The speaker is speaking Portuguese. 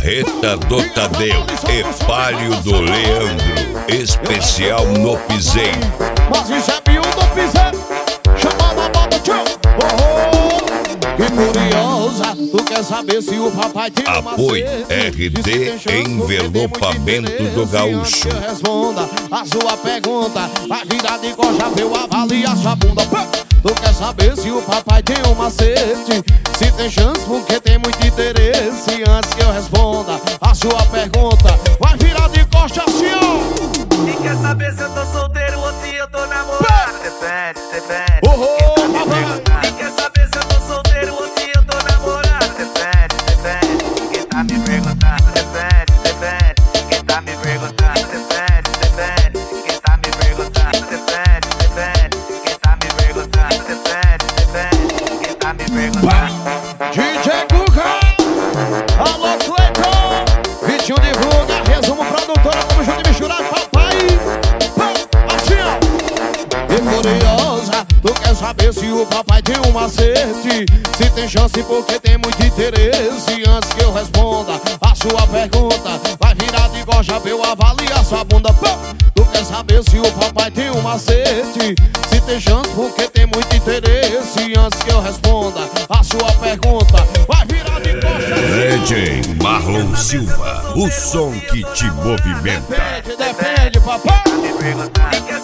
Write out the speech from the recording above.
Marreta do Tadeu e Palio do Leandro, especial no Piseiro. Mas isso é Bill do Piseiro, chamando a banda tchau. Que curiosa, tu quer saber se o papai tem uma Apoio RD Envelopamento do Gaúcho. Responda a sua pergunta, vai virar de coxa, eu avalio a sua bunda. Tu quer saber se o papai tem um macete, se tem chance porque tem muito interesse. Antes que eu responda a sua pergunta, vai virar de coxa assim, ó. Quem quer saber se eu tô solteiro ou se eu tô namorado? Depende. Quem quer saber se eu tô solteiro ou se eu tô namorado? Depende. Quem tá me perguntando? Depende. Quem tá me perguntando? Depende. Quem tá me perguntando? Depende. Quem tá me perguntando? Depende. Quem tá me perguntando? DJ Guga, alô Cleiton, Vitinho divulga, resumo produtora, como junto e misturado, papai. Assim, ó. E curiosa, tu quer saber se o papai tem um macete, se tem chance porque tem muito interesse. Antes que eu responda a sua pergunta, vai virar de goja, eu avalio a sua bunda. Tu quer saber se o papai tem um macete, se tem chance porque tem muito interesse. Antes que eu responda a sua pergunta, vai virar de coxa. DJ Marlon Silva, o som que te movimenta. Depende, papai. Quem quer